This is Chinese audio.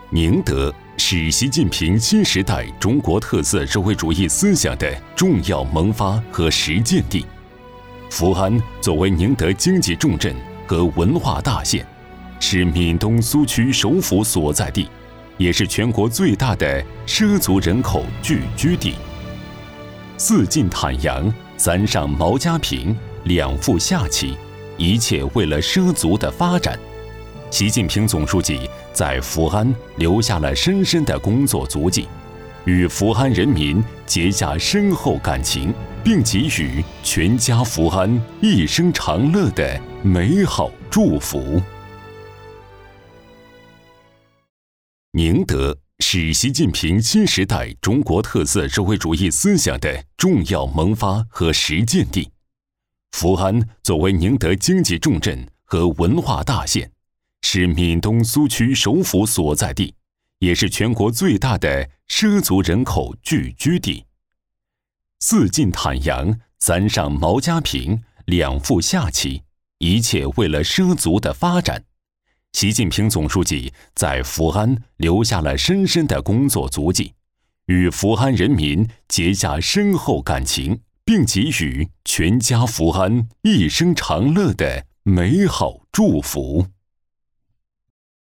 宁德是习近平新时代中国特色社会主义思想的重要萌发和实践地。福安作为宁德经济重镇和文化大县，是闽东苏区首府所在地，也是全国最大的畲族人口聚居地。四晋坦阳，三上毛家坪，两副下棋，一切为了畲族的发展。习近平总书记在福安留下了深深的工作足迹，与福安人民结下深厚感情，并给予全家福安一生长乐的美好祝福。宁德是习近平新时代中国特色社会主义思想的重要萌发和实践地。福安作为宁德经济重镇和文化大县，是闽东苏区首府所在地，也是全国最大的畲族人口聚居地。四晋坦阳，三上毛家坪，两副下棋，一切为了畲族的发展。习近平总书记在福安留下了深深的工作足迹，与福安人民结下深厚感情，并给予全家福安一生长乐的美好祝福。